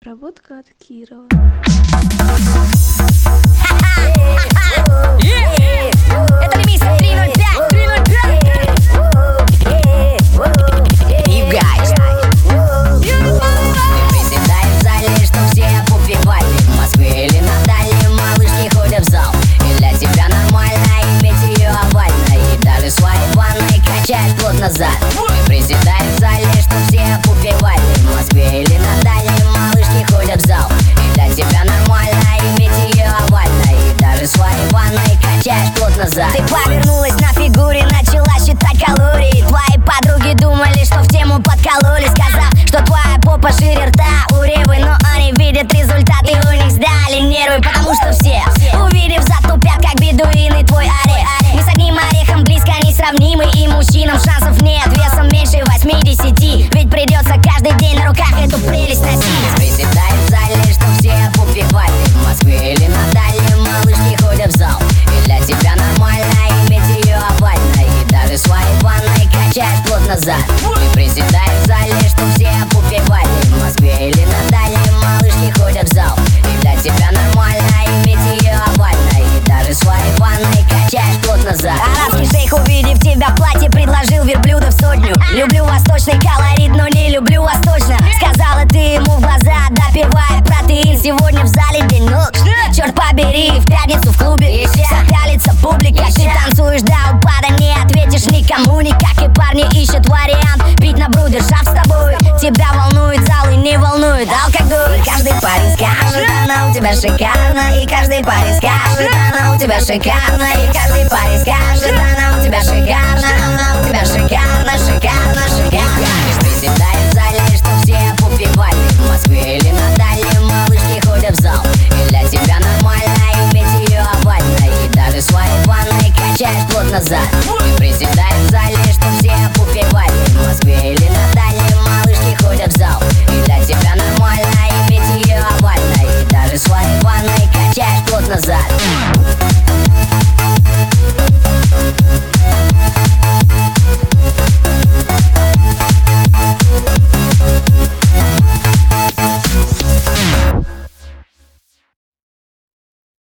Работка от Кирова. Это ремикс 305. You guys. Мы приседаем в зале, что все попивали. В Москве или на Дальнем малышки ходят в зал. И для тебя нормально иметь ее овально. И даже своей ванной качаешь плотно зад. Мы приседаем в зале, что все попивали. В Москве или на Дальнем малышки ходят в зал. И для тебя нормально иметь ее овально. И даже своей ванной качаешь плотно зад. Ты повернулась на фигуре, начала считать калории. Твои подруги думали, что в тему подкололи, сказав, что твоя попа шире рта у Ревы. Но они видят результаты, у них сдали нервы. Потому что все, увидев, затупят, как бедуины твой орех. Мы с одним орехом близко несравнимы, и мужчинам шансов нет, весом меньше 80. Ведь придется каждый день на руках эту прелесть носить. Приседаем в зале, что все попивали. В Москве или на Дальнем малышки ходят в зал. И для тебя нормально иметь ее овально. И даже своей ванной качаешь плотно зад. Мы приседаем в зале, что все попивали. В Москве или на Дальнем малышки ходят в зал. И для тебя нормально иметь ее овально. И даже своей ванной качаешь плотно зад. Арабский шейх, увидев тебя в платье, предложил верблюда в сотню. Люблю восточный колорит, но не люблю восточно. Сказала ты ему в глаза, допивая протеин. Сегодня в зале день ног, черт побери, в пятницу в клубе вся пялится публика. Ты танцуешь до упада, не ответишь никому никак. И парни ищут вариант пить на брудершафт с тобой. Тебя волнует зал и не волнует алкоголь. И каждый парень скажет, она у тебя шикарна. И каждый парень скажет, она у тебя шикарна. И каждый парень скажет, она у тебя шикарна. Она у тебя шикарна, шикарна, шикарна. Мы приседаем в зале, что все попивали. В Москве или на Дальнем малышки ходят в зал. И для тебя нормально иметь ее овально. И даже своей ванной качаешь плотно зад. Мы приседаем в зале, что все попивали. В Москве или на Дальнем малышки ходят в зал.